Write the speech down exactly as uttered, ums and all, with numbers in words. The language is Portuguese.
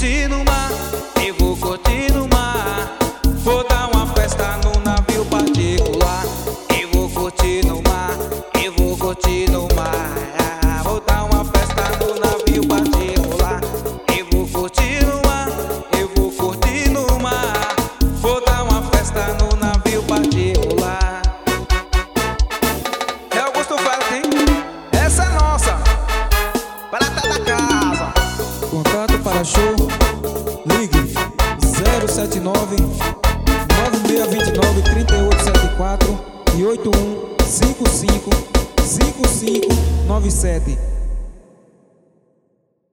curtir no mar, eu vou curtir no mar. Vou dar uma festa no navio particular. Eu vou curtir no mar, eu vou curtir no mar. Vou dar uma festa no navio particular. Eu vou curtir no mar, eu vou curtir no mar. Vou dar uma festa no navio particular. É Augusto Félix, hein? Essa é nossa, prata da casa. Contato para show, ligue zero sete nove, nove seis dois nove, três oito sete quatro e oito um cinco cinco, cinco cinco nove sete.